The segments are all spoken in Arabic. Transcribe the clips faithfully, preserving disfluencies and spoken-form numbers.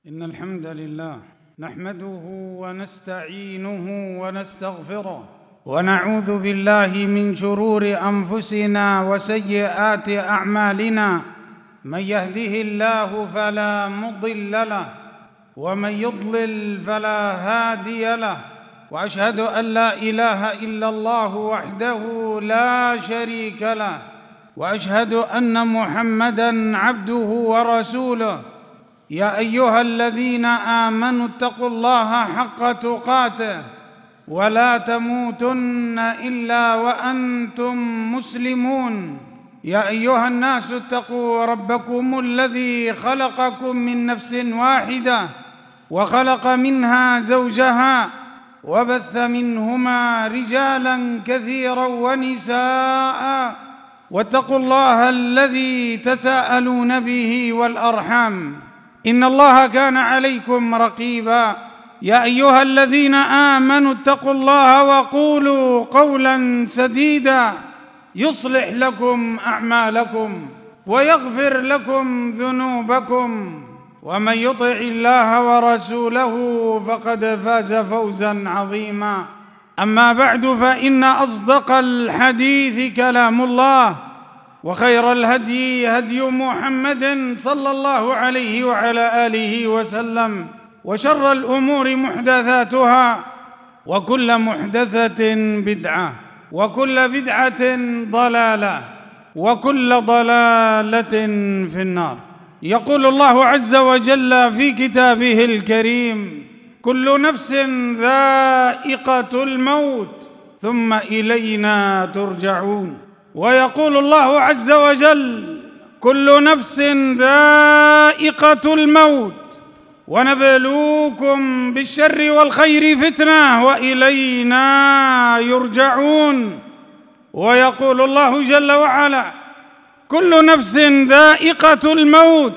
إن الحمد لله نحمده ونستعينه ونستغفره ونعوذ بالله من شرور أنفسنا وسيئات أعمالنا. من يهده الله فلا مضل له ومن يضلل فلا هادي له، وأشهد أن لا إله إلا الله وحده لا شريك له، وأشهد أن محمدًا عبده ورسوله. يا أيها الذين آمنوا اتقوا الله حق تقاته ولا تموتن إلا وأنتم مسلمون. يا أيها الناس اتقوا ربكم الذي خلقكم من نفس واحدة وخلق منها زوجها وبث منهما رجالا كثيرا ونساء، واتقوا الله الذي تساءلون به والأرحام إن الله كان عليكم رقيبا. يا أيها الذين آمنوا اتقوا الله وقولوا قولا سديدا يصلح لكم أعمالكم ويغفر لكم ذنوبكم، ومن يطع الله ورسوله فقد فاز فوزا عظيما. أما بعد، فإن أصدق الحديث كلام الله، وخير الهدي هدي محمد صلى الله عليه وعلى آله وسلم، وشر الأمور محدثاتها، وكل محدثة بدعة، وكل بدعة ضلالة، وكل ضلالة في النار. يقول الله عز وجل في كتابه الكريم: كل نفس ذائقة الموت ثم إلينا ترجعون. ويقول الله عز وجل: كل نفس ذائقة الموت ونبلوكم بالشر والخير فتنة وإلينا يرجعون. ويقول الله جل وعلا: كل نفس ذائقة الموت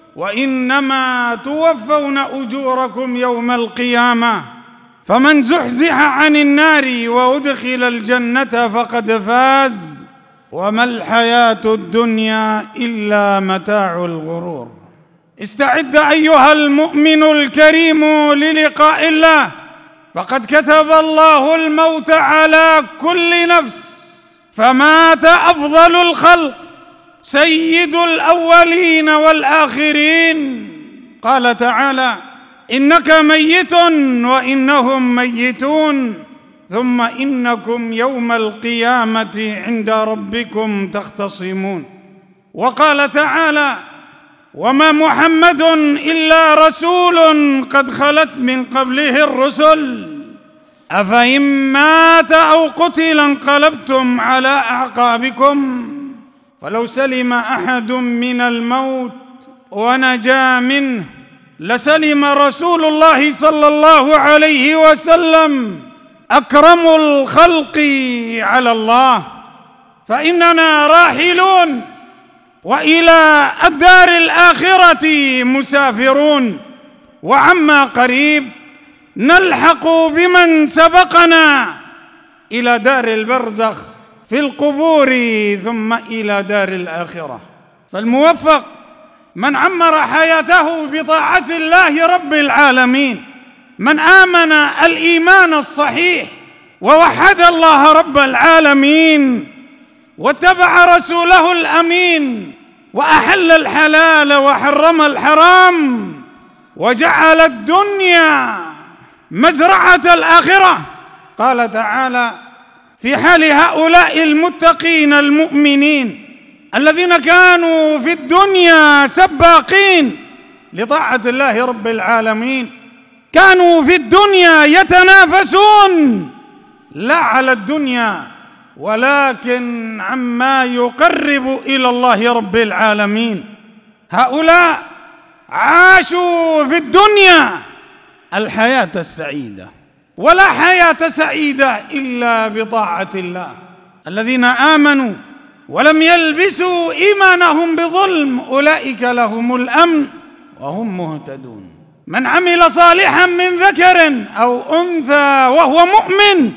وإنما توفون أجوركم يوم القيامة، فمن زحزح عن النار وأدخل الجنة فقد فاز، وما الحياة الدنيا إلا متاع الغرور. استعد أيها المؤمن الكريم للقاء الله، فقد كتب الله الموت على كل نفس، فمات أفضل الخلق سيد الأولين والآخرين. قال تعالى: إنك ميت وإنهم ميتون ثم إنكم يوم القيامة عند ربكم تختصمون. وقال تعالى: وما محمد إلا رسول قد خلت من قبله الرسل أفإن مات أو قتل انقلبتم على أعقابكم. فلو سلم أحد من الموت ونجا منه لسلم رسول الله صلى الله عليه وسلم أكرم الخلق على الله، فإننا راحلون وإلى الدار الآخرة مسافرون، وعما قريب نلحق بمن سبقنا إلى دار البرزخ في القبور ثم إلى دار الآخرة. فالموفق من عمر حياته بطاعة الله رب العالمين، من آمن الإيمان الصحيح ووحد الله رب العالمين واتبع رسوله الأمين وأحل الحلال وحرم الحرام وجعل الدنيا مزرعة الآخرة. قال تعالى في حال هؤلاء المتقين المؤمنين الذين كانوا في الدنيا سباقين لطاعة الله رب العالمين، كانوا في الدنيا يتنافسون لا على الدنيا ولكن عما يقرب إلى الله رب العالمين. هؤلاء عاشوا في الدنيا الحياة السعيدة، ولا حياة سعيدة إلا بطاعة الله. الذين آمنوا ولم يلبسوا إيمانهم بظلم أولئك لهم الأمن وهم مهتدون. من عمل صالحا من ذكر أو أنثى وهو مؤمن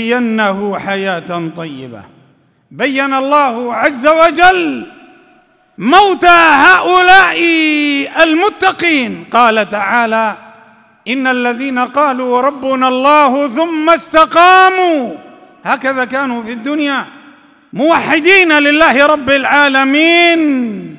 فلنحيينه حياة طيبة. بين الله عز وجل موت هؤلاء المتقين. قال تعالى: إن الذين قالوا ربنا الله ثم استقاموا، هكذا كانوا في الدنيا موحدين لله رب العالمين،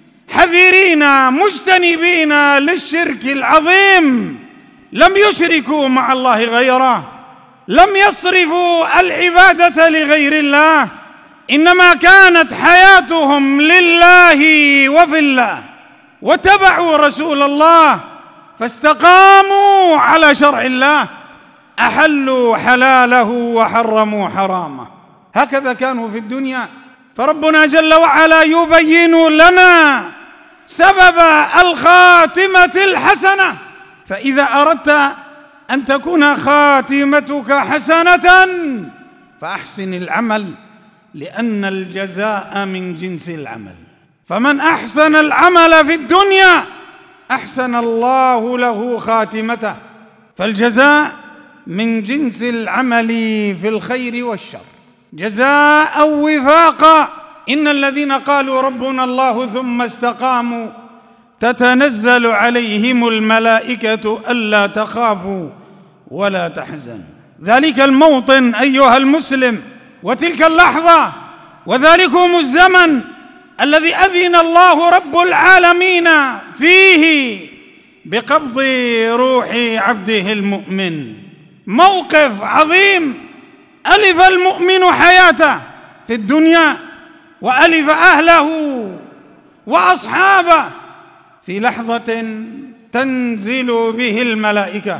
حذرين مجتنبين للشرك العظيم، لم يشركوا مع الله غيره، لم يصرفوا العبادة لغير الله، إنما كانت حياتهم لله وفي الله، واتبعوا رسول الله فاستقاموا على شرع الله، أحلوا حلاله وحرموا حرامه. هكذا كانوا في الدنيا. فربنا جل وعلا يبين لنا سبب الخاتمة الحسنة. فإذا أردت أن تكون خاتمتك حسنة فأحسن العمل، لأن الجزاء من جنس العمل. فمن أحسن العمل في الدنيا أحسن الله له خاتمته، فالجزاء من جنس العمل في الخير والشر، جزاء وفاقا. إن الذين قالوا ربنا الله ثم استقاموا تتنزل عليهم الملائكة ألا تخافوا ولا تحزنوا. ذلك الموطن أيها المسلم، وتلك اللحظة، وذلكم الزمن الذي أذن الله رب العالمين فيه بقبض روح عبده المؤمن. موقف عظيم ألف المؤمن حياته في الدنيا، وألف أهله وأصحابه في لحظة تنزل به الملائكة،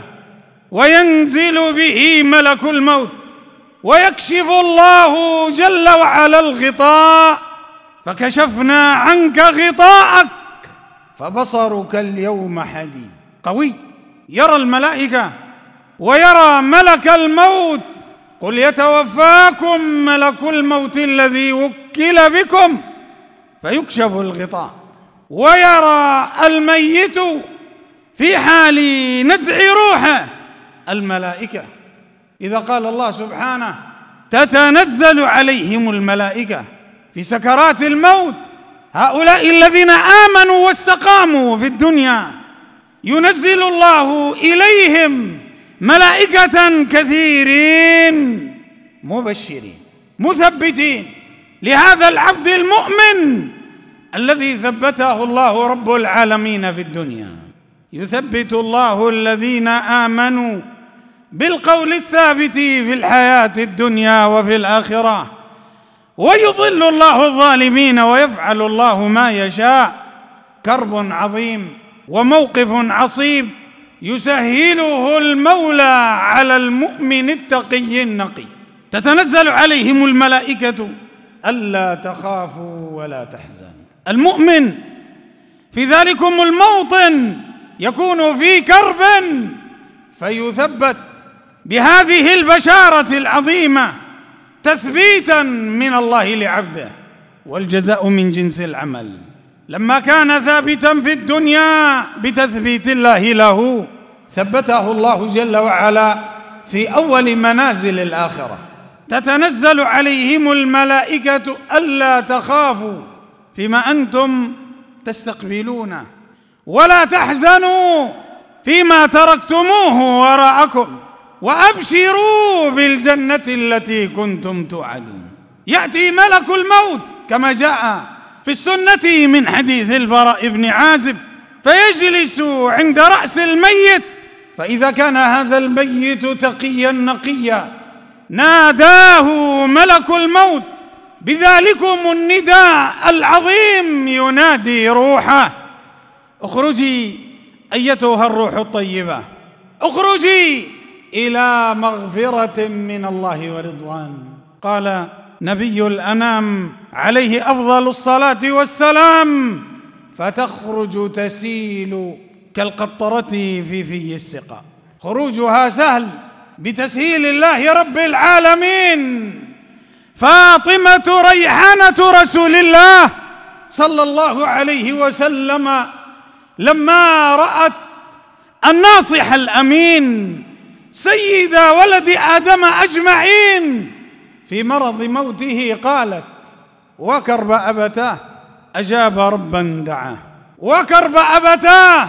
وينزل به ملك الموت، ويكشف الله جل وعلا الغطاء، فكشفنا عنك غطاءك فبصرك اليوم حديد. قوي يرى الملائكة ويرى ملك الموت. قل يتوفاكم ملك الموت الذي وكل بكم، فيكشف الغطاء ويرى الميت في حال نزع روحه الملائكة. إذا قال الله سبحانه: تتنزل عليهم الملائكة في سكرات الموت، هؤلاء الذين آمنوا واستقاموا في الدنيا ينزل الله إليهم ملائكة كثيرين مبشرين مثبتين لهذا العبد المؤمن الذي ثبته الله رب العالمين في الدنيا. يثبت الله الذين آمنوا بالقول الثابت في الحياة الدنيا وفي الآخرة، ويضل الله الظالمين ويفعل الله ما يشاء. كرب عظيم وموقف عصيب يسهله المولى على المؤمن التقي النقي. تتنزل عليهم الملائكة ألا تخافوا ولا تحزنوا. المؤمن في ذلكم الموطن يكون في كرب فيثبت بهذه البشارة العظيمة تثبيتا من الله لعبده، والجزاء من جنس العمل. لما كان ثابتا في الدنيا بتثبيت الله له، ثبته الله جل وعلا في أول منازل الآخرة. تتنزل عليهم الملائكة ألا تخافوا فيما أنتم تستقبلون، ولا تحزنوا فيما تركتموه وراءكم، وأبشروا بالجنة التي كنتم توعدون. يأتي ملك الموت كما جاء في السنة من حديث البراء بن عازب، فيجلس عند رأس الميت، فإذا كان هذا الميت تقيا نقيا ناداه ملك الموت بذلكم النداء العظيم، ينادي روحه: اخرجي أيتها الروح الطيبة، اخرجي إلى مغفرة من الله ورضوان. قال نبي الأنام عليه أفضل الصلاة والسلام: فتخرج تسيل كالقطرة في في السقاء. خروجها سهل بتسهيل الله رب العالمين. فاطمة ريحانة رسول الله صلى الله عليه وسلم لما رأت الناصح الأمين سيد ولد آدم أجمعين في مرض موته قالت: وكرب أبتاه أجاب ربا دعاه، وكرب أبتاه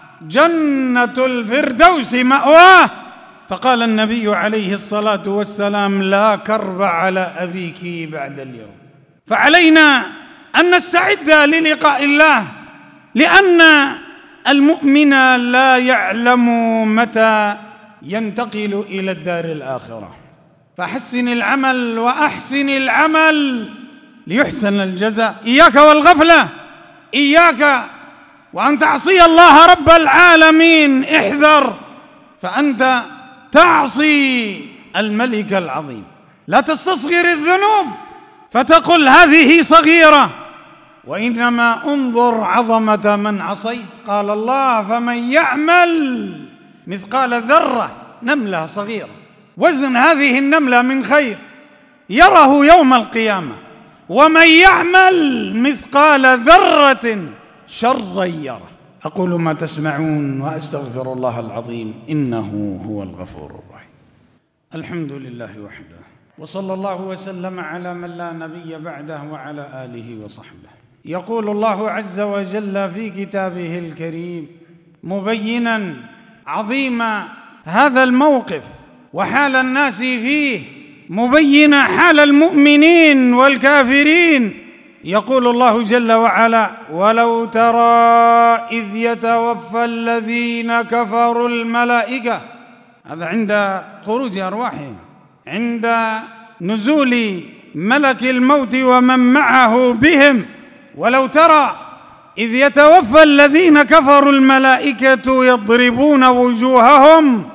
جنة الفردوس مأواه. فقال النبي عليه الصلاة والسلام: لا كرب على أبيك بعد اليوم. فعلينا أن نستعد للقاء الله، لأن المؤمن لا يعلم متى ينتقل إلى الدار الآخرة. فحسن العمل وأحسن العمل ليحسن الجزاء. إياك والغفلة، إياك وأن تعصي الله رب العالمين، احذر، فأنت تعصي الملك العظيم. لا تستصغر الذنوب فتقل هذه صغيرة، وإنما انظر عظمة من عصيت. قال الله: فمن يعمل مثقال ذرة، نملة صغيرة، وزن هذه النملة من خير يره يوم القيامة، ومن يعمل مثقال ذرة شرا يره. أقول ما تسمعون وأستغفر الله العظيم إنه هو الغفور الرحيم. الحمد لله وحده، وصلى الله وسلم على من لا نبي بعده وعلى آله وصحبه. يقول الله عز وجل في كتابه الكريم مبينا عظيم هذا الموقف وحال الناس فيه، مبينا حال المؤمنين والكافرين. يقول الله جل وعلا: ولو ترى إذ يتوفى الذين كفروا الملائكة. هذا عند خروج أرواحهم، عند نزول ملك الموت ومن معه بهم. ولو ترى إذ يتوفى الذين كفروا الملائكة يضربون وجوههم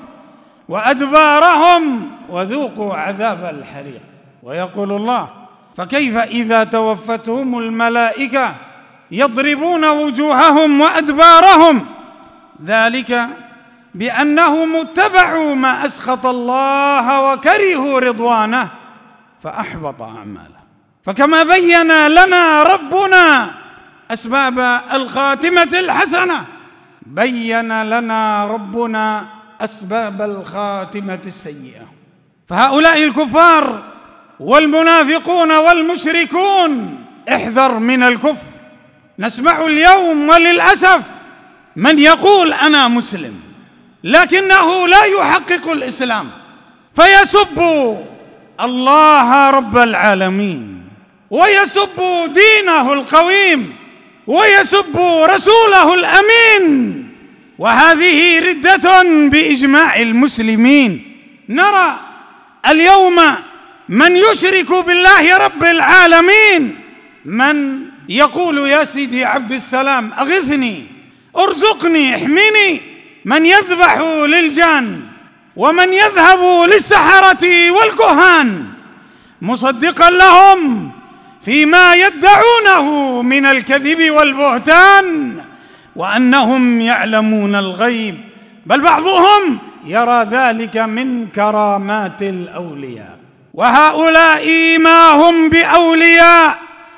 وأدبارهم وذوقوا عذاب الحريق. ويقول الله: فكيف إذا توفتهم الملائكة يضربون وجوههم وأدبارهم، ذلك بأنهم اتبعوا ما أسخط الله وكرهوا رضوانه فأحبط أعماله. فكما بين لنا ربنا أسباب الخاتمة الحسنة، بين لنا ربنا أسباب الخاتمة السيئة. فهؤلاء الكفار والمنافقون والمشركون احذر من الكفر. نسمع اليوم وللأسف من يقول أنا مسلم لكنه لا يحقق الإسلام، فيسب الله رب العالمين، ويسب دينه القويم، ويسب رسوله الأمين، وهذه ردة بإجماع المسلمين. نرى اليوم من يشرك بالله رب العالمين، من يقول يا سيدي عبد السلام أغثني، ارزقني، احمني، من يذبح للجان، ومن يذهب للسحرة والكهان مصدقا لهم فيما يدعونه من الكذب والبهتان، وأنهم يعلمون الغيب، بل بعضهم يرى ذلك من كرامات الأولياء. وهؤلاء ما هم بأولياء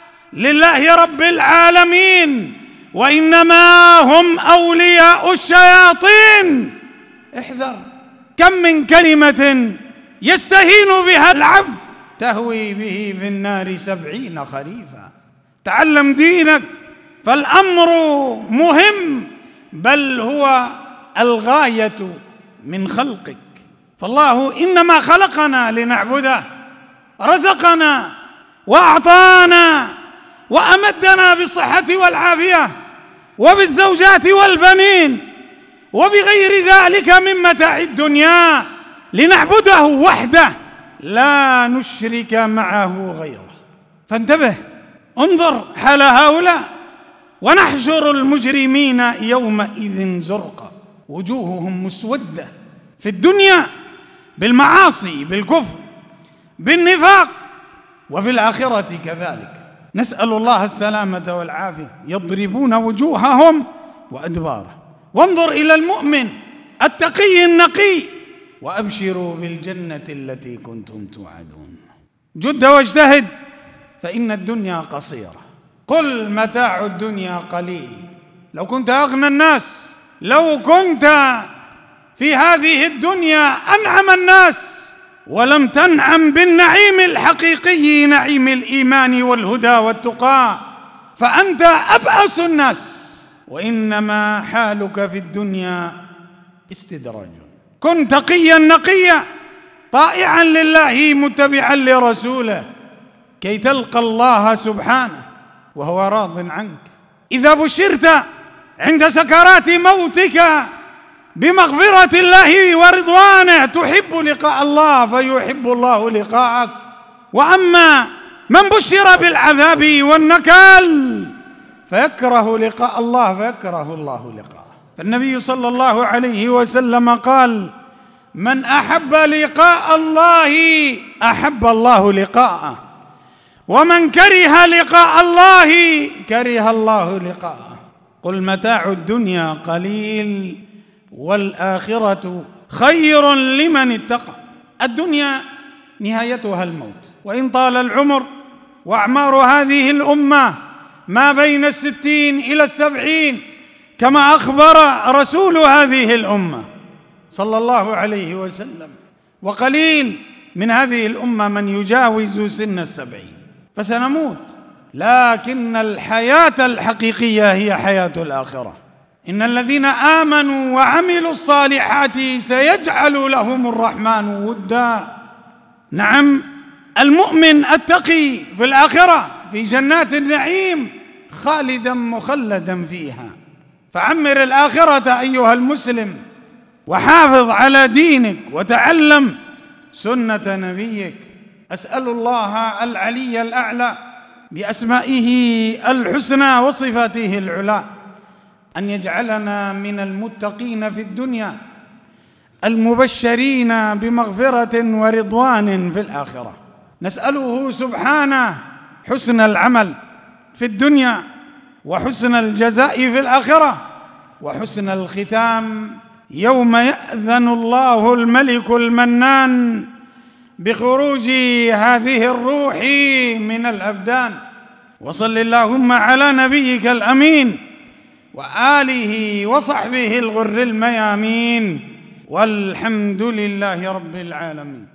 لله رب العالمين، وإنما هم أولياء الشياطين. احذر، كم من كلمة يستهين بها العبد تهوي به في النار سبعين خريفا. تعلم دينك، فالأمر مهم، بل هو الغاية من خلقك. فالله إنما خلقنا لنعبده، رزقنا وأعطانا وأمدنا بالصحة والعافية وبالزوجات والبنين وبغير ذلك من متاع الدنيا، لنعبده وحده لا نشرك معه غيره. فانتبه، انظر حال هؤلاء. ونحشر المجرمين يومئذ زرقا، وجوههم مسودة في الدنيا بالمعاصي، بالكفر، بالنفاق، وفي الآخرة كذلك. نسأل الله السلامة والعافية. يضربون وجوههم وأدباره. وانظر إلى المؤمن التقي النقي: وأبشروا بالجنة التي كنتم توعدون. جد واجتهد، فإن الدنيا قصيرة. قل متاع الدنيا قليل. لو كنت أغنى الناس، لو كنت في هذه الدنيا أنعم الناس، ولم تنعم بالنعيم الحقيقي، نعيم الإيمان والهدى والتقى، فأنت أبأس الناس، وإنما حالك في الدنيا استدراج. كن تقيا نقيا طائعا لله متبعا لرسوله كي تلقى الله سبحانه وهو راض عنك. إذا بشرت عند سكرات موتك بمغفرة الله ورضوانه تحب لقاء الله فيحب الله لقاءك. وأما من بشر بالعذاب والنكال فيكره لقاء الله فيكره الله لقاءه. فالنبي صلى الله عليه وسلم قال: من أحب لقاء الله أحب الله لقاءه، ومن كره لقاء الله كره الله لقاءه. قل متاع الدنيا قليل والآخرة خير لمن اتقى. الدنيا نهايتها الموت، وإن طال العمر وأعمار هذه الأمة ما بين الستين إلى السبعين كما أخبر رسول هذه الأمة صلى الله عليه وسلم، وقليل من هذه الأمة من يجاوز سن السبعين، فسنموت. لكن الحياة الحقيقية هي حياة الآخرة. إن الذين آمنوا وعملوا الصالحات سيجعل لهم الرحمن ودا. نعم، المؤمن التقي في الآخرة في جنات النعيم خالدا مخلدا فيها. فعمر الآخرة أيها المسلم، وحافظ على دينك وتعلم سنة نبيك. أسأل الله العلي الأعلى بأسمائه الحسنى وصفاته العلى أن يجعلنا من المتقين في الدنيا المبشرين بمغفرة ورضوان في الآخرة. نسأله سبحانه حسن العمل في الدنيا وحسن الجزاء في الآخرة وحسن الختام يوم يأذن الله الملك المنان بخروج هذه الروح من الأبدان. وصل اللهم على نبيك الأمين وآله وصحبه الغر الميامين، والحمد لله رب العالمين.